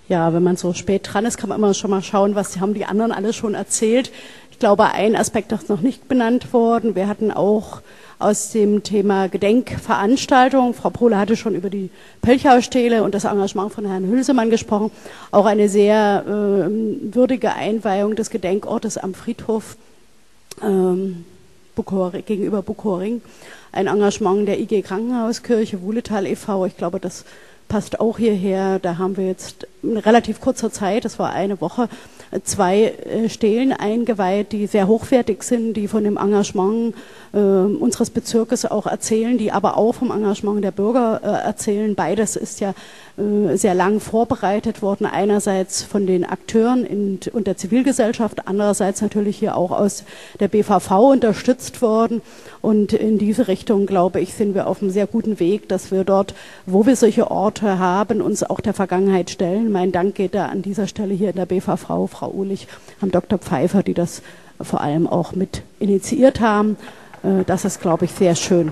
Ja, wenn man so spät dran ist, kann man immer schon mal schauen, was haben die anderen alle schon erzählt. Ich glaube, ein Aspekt ist noch nicht benannt worden. Wir hatten auch aus dem Thema Gedenkveranstaltung, Frau Pohle hatte schon über die Pölchau-Stele und das Engagement von Herrn Hülsemann gesprochen, auch eine sehr würdige Einweihung des Gedenkortes am Friedhof gegenüber Bukoring. Ein Engagement der IG Krankenhauskirche, Wuhletal e.V., ich glaube, das passt auch hierher. Da haben wir jetzt in relativ kurzer Zeit, das war eine Woche, 2 Stelen eingeweiht, die sehr hochwertig sind, die von dem Engagement unseres Bezirkes auch erzählen, die aber auch vom Engagement der Bürger erzählen. Beides ist ja sehr lang vorbereitet worden, einerseits von den Akteuren und der Zivilgesellschaft, andererseits natürlich hier auch aus der BVV unterstützt worden. Und in diese Richtung, glaube ich, sind wir auf einem sehr guten Weg, dass wir dort, wo wir solche Orte haben, uns auch der Vergangenheit stellen. Mein Dank geht da an dieser Stelle hier in der BVV, Frau Uhlich, Herrn Dr. Pfeiffer, die das vor allem auch mit initiiert haben. Das ist, glaube ich, sehr schön.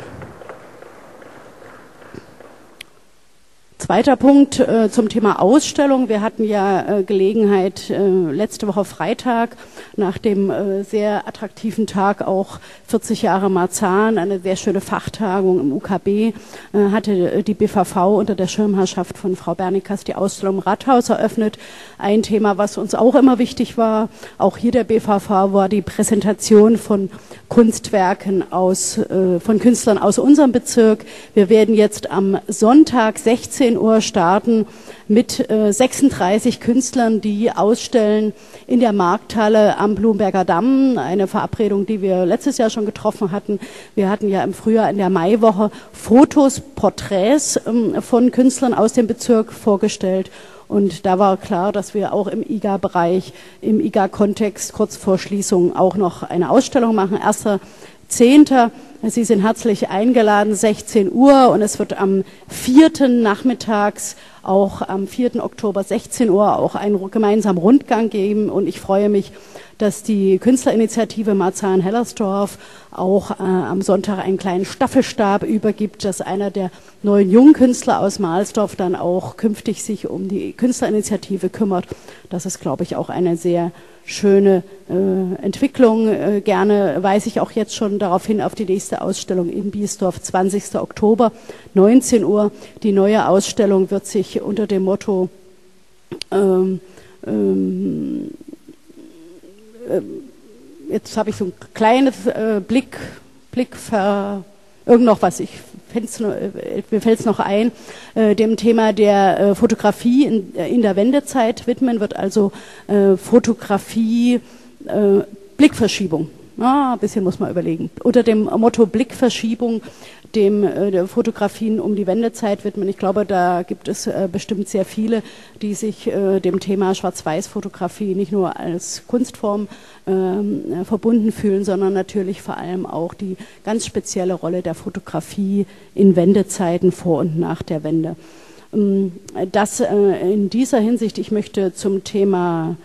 Zweiter Punkt zum Thema Ausstellung. Wir hatten ja Gelegenheit, letzte Woche Freitag nach dem sehr attraktiven Tag auch 40 Jahre Marzahn, eine sehr schöne Fachtagung im UKB, hatte die BVV unter der Schirmherrschaft von Frau Bernikas die Ausstellung im Rathaus eröffnet. Ein Thema, was uns auch immer wichtig war, auch hier der BVV, war die Präsentation von Kunstwerken von Künstlern aus unserem Bezirk. Wir werden jetzt am Sonntag 16 Uhr starten mit 36 Künstlern, die ausstellen in der Markthalle am Blumberger Damm. Eine Verabredung, die wir letztes Jahr schon getroffen hatten. Wir hatten ja im Frühjahr in der Maiwoche Fotos, Porträts von Künstlern aus dem Bezirk vorgestellt. Und da war klar, dass wir auch im IGA-Bereich, im IGA-Kontext kurz vor Schließung auch noch eine Ausstellung machen. 1.10. Sie sind herzlich eingeladen, 16 Uhr, und es wird am 4. nachmittags, auch am 4. Oktober 16 Uhr, auch einen gemeinsamen Rundgang geben. Und ich freue mich, dass die Künstlerinitiative Marzahn-Hellersdorf auch am Sonntag einen kleinen Staffelstab übergibt, dass einer der neuen jungen Künstler aus Mahlsdorf dann auch künftig sich um die Künstlerinitiative kümmert. Das ist, glaube ich, auch eine sehr schöne Entwicklung. Gerne weise ich auch jetzt schon darauf hin, auf die nächste Ausstellung in Biesdorf, 20. Oktober, 19 Uhr. Die neue Ausstellung wird sich unter dem Motto jetzt habe ich so ein kleines irgend noch was, mir fällt es noch ein, dem Thema der Fotografie in der Wendezeit widmen, wird also Fotografie, Blickverschiebung. Ein bisschen muss man überlegen. Unter dem Motto Blickverschiebung der Fotografien um die Wendezeit widmen. Ich glaube, da gibt es bestimmt sehr viele, die sich dem Thema Schwarz-Weiß-Fotografie nicht nur als Kunstform verbunden fühlen, sondern natürlich vor allem auch die ganz spezielle Rolle der Fotografie in Wendezeiten vor und nach der Wende. Das in dieser Hinsicht, ich möchte zum Thema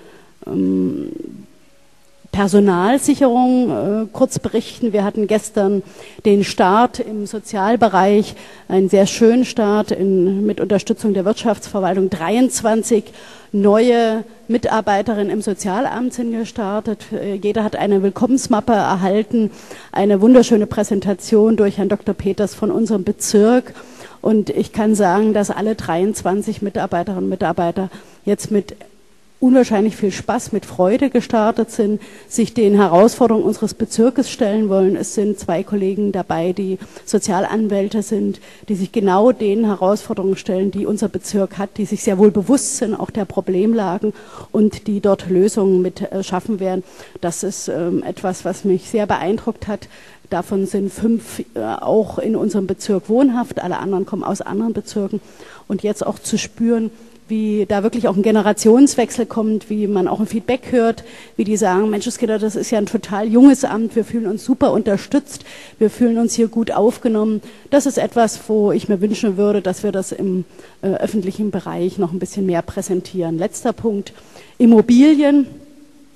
Personalsicherung kurz berichten. Wir hatten gestern den Start im Sozialbereich, einen sehr schönen Start mit Unterstützung der Wirtschaftsverwaltung. 23 neue Mitarbeiterinnen im Sozialamt sind gestartet. Jeder hat eine Willkommensmappe erhalten, eine wunderschöne Präsentation durch Herrn Dr. Peters von unserem Bezirk. Und ich kann sagen, dass alle 23 Mitarbeiterinnen und Mitarbeiter jetzt mit unwahrscheinlich viel Spaß, mit Freude gestartet sind, sich den Herausforderungen unseres Bezirkes stellen wollen. Es sind 2 Kollegen dabei, die Sozialanwälte sind, die sich genau den Herausforderungen stellen, die unser Bezirk hat, die sich sehr wohl bewusst sind, auch der Problemlagen, und die dort Lösungen mit schaffen werden. Das ist etwas, was mich sehr beeindruckt hat. Davon sind 5 auch in unserem Bezirk wohnhaft, alle anderen kommen aus anderen Bezirken. Und jetzt auch zu spüren, wie da wirklich auch ein Generationswechsel kommt, wie man auch ein Feedback hört, wie die sagen, Menschenskinder, das ist ja ein total junges Amt, wir fühlen uns super unterstützt, wir fühlen uns hier gut aufgenommen. Das ist etwas, wo ich mir wünschen würde, dass wir das im öffentlichen Bereich noch ein bisschen mehr präsentieren. Letzter Punkt, Immobilien.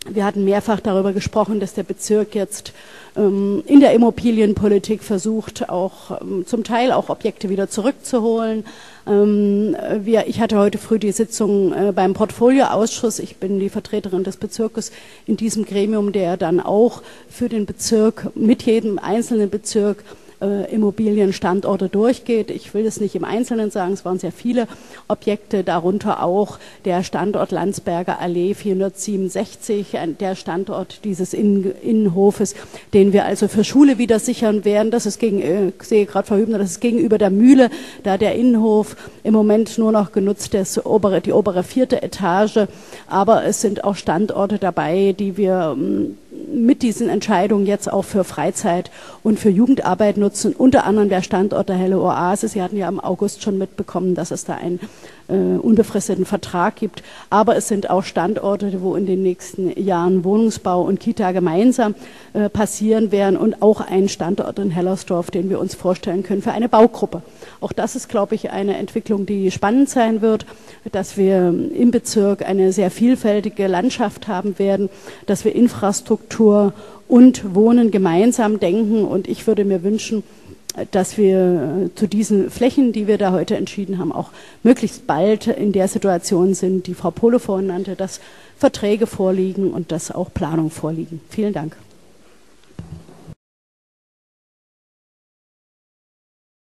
Wir hatten mehrfach darüber gesprochen, dass der Bezirk jetzt in der Immobilienpolitik versucht, auch zum Teil auch Objekte wieder zurückzuholen. Ich hatte heute früh die Sitzung beim Portfolioausschuss. Ich bin die Vertreterin des Bezirkes in diesem Gremium, der dann auch für den Bezirk mit jedem einzelnen Bezirk Immobilienstandorte durchgeht. Ich will es nicht im Einzelnen sagen, es waren sehr viele Objekte, darunter auch der Standort Landsberger Allee 467, der Standort dieses Innenhofes, den wir also für Schule wieder sichern werden. Das ist ich sehe gerade Frau Hübner, das ist gegenüber der Mühle, da der Innenhof im Moment nur noch genutzt ist, die obere 4. Etage, aber es sind auch Standorte dabei, die wir mit diesen Entscheidungen jetzt auch für Freizeit und für Jugendarbeit nutzen, unter anderem der Standort der Helle Oase. Sie hatten ja im August schon mitbekommen, dass es da einen unbefristeten Vertrag gibt, aber es sind auch Standorte, wo in den nächsten Jahren Wohnungsbau und Kita gemeinsam passieren werden und auch ein Standort in Hellersdorf, den wir uns vorstellen können für eine Baugruppe. Auch das ist, glaube ich, eine Entwicklung, die spannend sein wird, dass wir im Bezirk eine sehr vielfältige Landschaft haben werden, dass wir Infrastruktur und Wohnen gemeinsam denken, und ich würde mir wünschen, dass wir zu diesen Flächen, die wir da heute entschieden haben, auch möglichst bald in der Situation sind, die Frau Pohle vorhin nannte, dass Verträge vorliegen und dass auch Planungen vorliegen. Vielen Dank.